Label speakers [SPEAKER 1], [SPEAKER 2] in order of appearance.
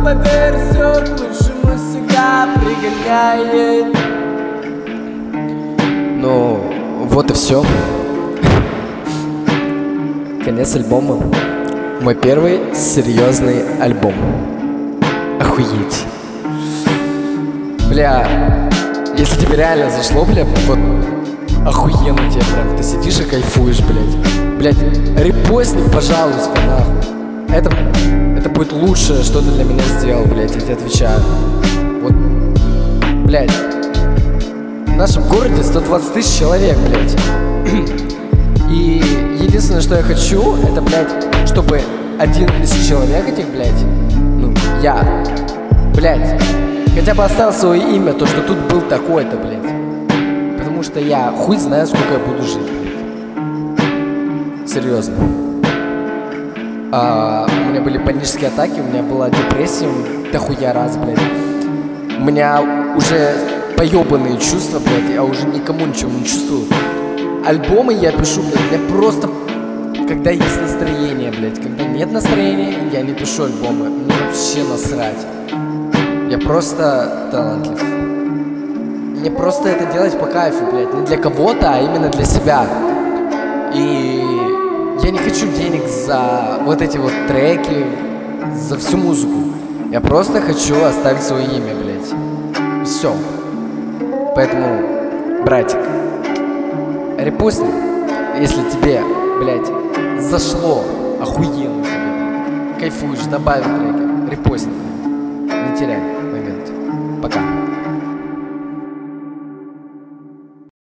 [SPEAKER 1] поверь, все к лучшему всегда пригоняет. Ну, вот и все. Конец альбома. Мой первый серьезный альбом. Охуеть. Бля, если тебе реально зашло, бля, вот охуенно тебе прям. Ты сидишь и кайфуешь, блядь. Блядь, репостни, пожалуйста, нахуй. Это будет лучшее, что ты для меня сделал, блядь, я тебе отвечаю. Вот, блядь, в нашем городе 120 тысяч человек, блядь. И единственное, что я хочу, это, блядь, чтобы один из человек этих, блядь, ну, я, блядь, хотя бы оставил свое имя, то, что тут был такой-то, блядь. Потому что я хуй знаю, сколько я буду жить, блядь. Серьезно. У меня были панические атаки, у меня была депрессия, дохуя раз, блядь. У меня уже поебанные чувства, блядь, я уже никому ничего не чувствую. Альбомы я пишу, блядь, я просто, когда есть настроение, блядь. Когда нет настроения, я не пишу альбомы. Мне вообще насрать. Я просто талантлив. Мне просто это делать по кайфу, блядь. Не для кого-то, а именно для себя. И я не хочу денег за вот эти вот треки, за всю музыку. Я просто хочу оставить свое имя, блядь. Все. Поэтому, братик, репостни, если тебе, блядь, зашло охуенно тебе, кайфуешь, добавил треки, репостни, не теряй момент. Пока.